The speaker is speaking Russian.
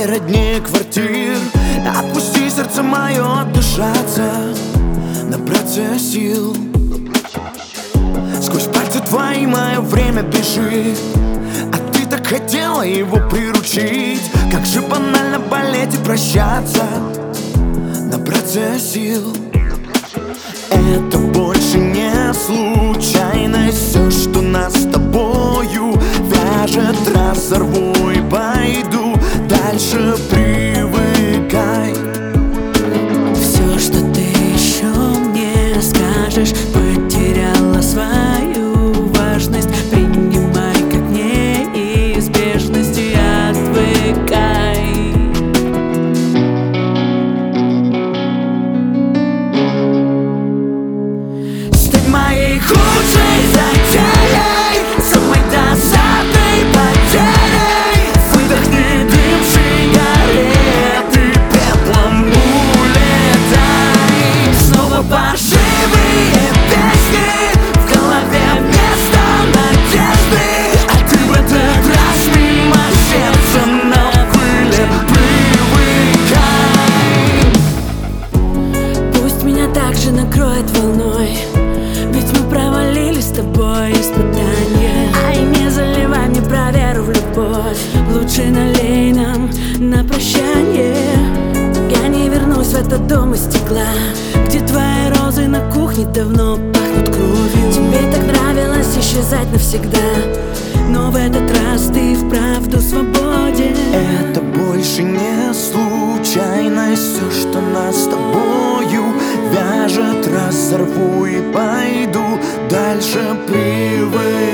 тебе роднее квартир. Отпусти сердце мое отдышаться, набраться сил. Сквозь пальцы твои мое время бежит, а ты так хотела его приручить. Как же банально болеть и прощаться, набраться сил. Это больше не случайность. Все, что нас с тобою вяжет, разорву и пойду дальше, привыкай. Все, что ты еще мне скажешь, потеряла свою важность. Принимай как неизбежность и отвыкай. Стань моей худшей затеей, самой досадной потерей. Выдохни дым сигареты, пеплом улетай. Снова паршивые песни, в голове вместо надежды. А ты в этот раз мимо сердца на пыли привыкай. Пусть меня также накроет волной, ведь мы провалили с тобой испытания. Ай, не заливай мне про веру в любовь, лучше налей нам на прощание. Я не вернусь в этот дом из стекла, где твои розы на кухне давно пахнут кровью. Тебе так нравилось исчезать навсегда, но в этот раз ты вправду свободен. Это больше не случайность. Все, что нас с тобою вяжет, разорву и пойду дальше, привыкай.